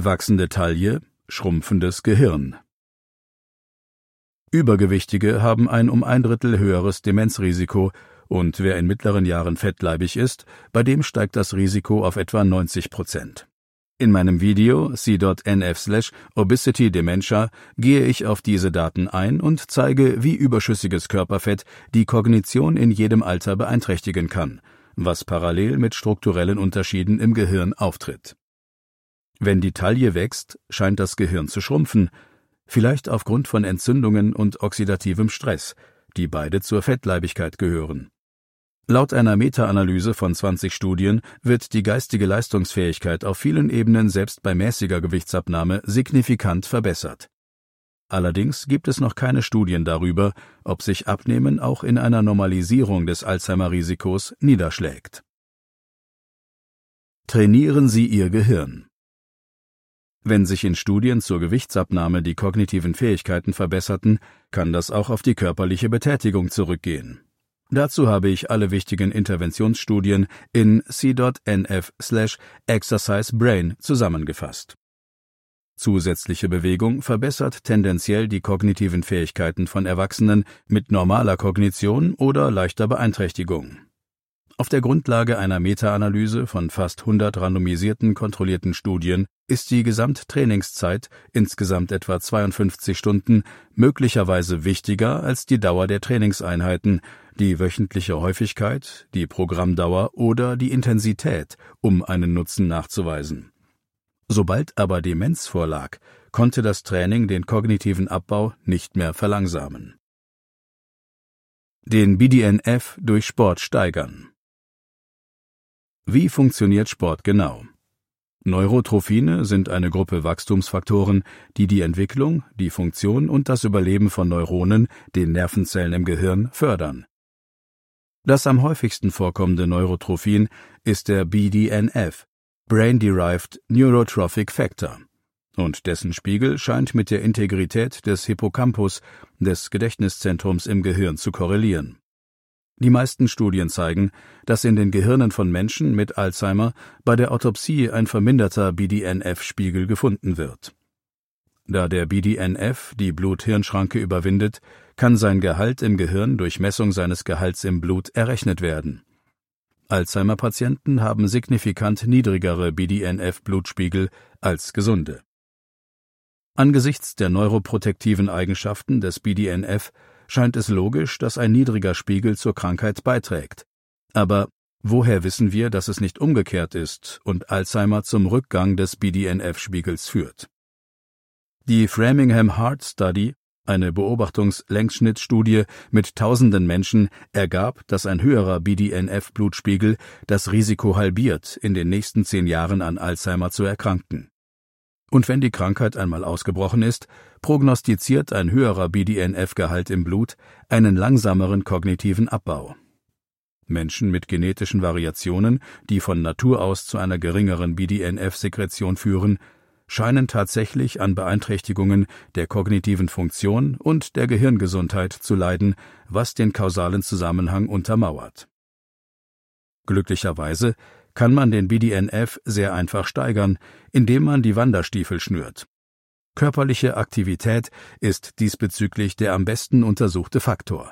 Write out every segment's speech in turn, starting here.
Wachsende Taille, schrumpfendes Gehirn. Übergewichtige haben ein um 1/3 höheres Demenzrisiko, und wer in mittleren Jahren fettleibig ist, bei dem steigt das Risiko auf etwa 90%. In meinem Video c.nf/obesity-dementia gehe ich auf diese Daten ein und zeige, wie überschüssiges Körperfett die Kognition in jedem Alter beeinträchtigen kann, was parallel mit strukturellen Unterschieden im Gehirn auftritt. Wenn die Taille wächst, scheint das Gehirn zu schrumpfen, vielleicht aufgrund von Entzündungen und oxidativem Stress, die beide zur Fettleibigkeit gehören. Laut einer Meta-Analyse von 20 Studien wird die geistige Leistungsfähigkeit auf vielen Ebenen selbst bei mäßiger Gewichtsabnahme signifikant verbessert. Allerdings gibt es noch keine Studien darüber, ob sich Abnehmen auch in einer Normalisierung des Alzheimer-Risikos niederschlägt. Trainieren Sie Ihr Gehirn. Wenn sich in Studien zur Gewichtsabnahme die kognitiven Fähigkeiten verbesserten, kann das auch auf die körperliche Betätigung zurückgehen. Dazu habe ich alle wichtigen Interventionsstudien in c.nf/exercisebrain zusammengefasst. Zusätzliche Bewegung verbessert tendenziell die kognitiven Fähigkeiten von Erwachsenen mit normaler Kognition oder leichter Beeinträchtigung. Auf der Grundlage einer Meta-Analyse von fast 100 randomisierten, kontrollierten Studien ist die Gesamttrainingszeit, insgesamt etwa 52 Stunden, möglicherweise wichtiger als die Dauer der Trainingseinheiten, die wöchentliche Häufigkeit, die Programmdauer oder die Intensität, um einen Nutzen nachzuweisen. Sobald aber Demenz vorlag, konnte das Training den kognitiven Abbau nicht mehr verlangsamen. Den BDNF durch Sport steigern. Wie funktioniert Sport genau? Neurotrophine sind eine Gruppe Wachstumsfaktoren, die die Entwicklung, die Funktion und das Überleben von Neuronen, den Nervenzellen im Gehirn, fördern. Das am häufigsten vorkommende Neurotrophin ist der BDNF, Brain-Derived Neurotrophic Factor, und dessen Spiegel scheint mit der Integrität des Hippocampus, des Gedächtniszentrums im Gehirn, zu korrelieren. Die meisten Studien zeigen, dass in den Gehirnen von Menschen mit Alzheimer bei der Autopsie ein verminderter BDNF-Spiegel gefunden wird. Da der BDNF die Blut-Hirn-Schranke überwindet, kann sein Gehalt im Gehirn durch Messung seines Gehalts im Blut errechnet werden. Alzheimer-Patienten haben signifikant niedrigere BDNF-Blutspiegel als Gesunde. Angesichts der neuroprotektiven Eigenschaften des BDNF scheint es logisch, dass ein niedriger Spiegel zur Krankheit beiträgt. Aber woher wissen wir, dass es nicht umgekehrt ist und Alzheimer zum Rückgang des BDNF-Spiegels führt? Die Framingham Heart Study, eine Beobachtungs-Längsschnittstudie mit tausenden Menschen, ergab, dass ein höherer BDNF-Blutspiegel das Risiko halbiert, in den nächsten 10 Jahren an Alzheimer zu erkranken. Und wenn die Krankheit einmal ausgebrochen ist, prognostiziert ein höherer BDNF-Gehalt im Blut einen langsameren kognitiven Abbau. Menschen mit genetischen Variationen, die von Natur aus zu einer geringeren BDNF-Sekretion führen, scheinen tatsächlich an Beeinträchtigungen der kognitiven Funktion und der Gehirngesundheit zu leiden, was den kausalen Zusammenhang untermauert. Glücklicherweise kann man den BDNF sehr einfach steigern, indem man die Wanderstiefel schnürt. Körperliche Aktivität ist diesbezüglich der am besten untersuchte Faktor.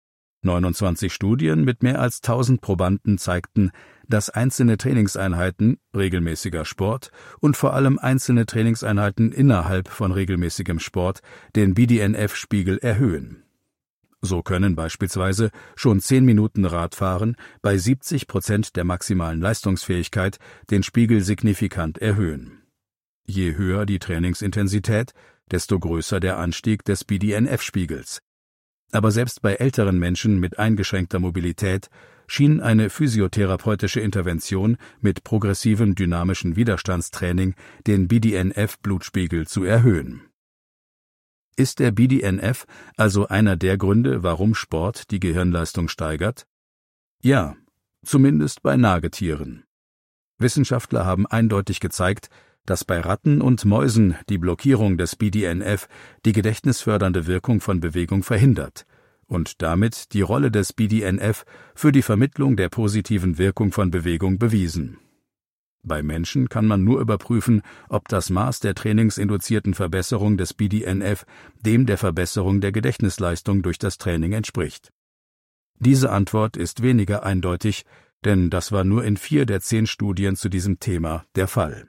29 Studien mit mehr als 1000 Probanden zeigten, dass einzelne Trainingseinheiten, regelmäßiger Sport und vor allem einzelne Trainingseinheiten innerhalb von regelmäßigem Sport den BDNF-Spiegel erhöhen. So können beispielsweise schon 10 Minuten Radfahren bei 70% der maximalen Leistungsfähigkeit den Spiegel signifikant erhöhen. Je höher die Trainingsintensität, desto größer der Anstieg des BDNF-Spiegels. Aber selbst bei älteren Menschen mit eingeschränkter Mobilität schien eine physiotherapeutische Intervention mit progressivem dynamischen Widerstandstraining den BDNF-Blutspiegel zu erhöhen. Ist der BDNF also einer der Gründe, warum Sport die Gehirnleistung steigert? Ja, zumindest bei Nagetieren. Wissenschaftler haben eindeutig gezeigt, dass bei Ratten und Mäusen die Blockierung des BDNF die gedächtnisfördernde Wirkung von Bewegung verhindert und damit die Rolle des BDNF für die Vermittlung der positiven Wirkung von Bewegung bewiesen. Bei Menschen kann man nur überprüfen, ob das Maß der trainingsinduzierten Verbesserung des BDNF dem der Verbesserung der Gedächtnisleistung durch das Training entspricht. Diese Antwort ist weniger eindeutig, denn das war nur in 4 der 10 Studien zu diesem Thema der Fall.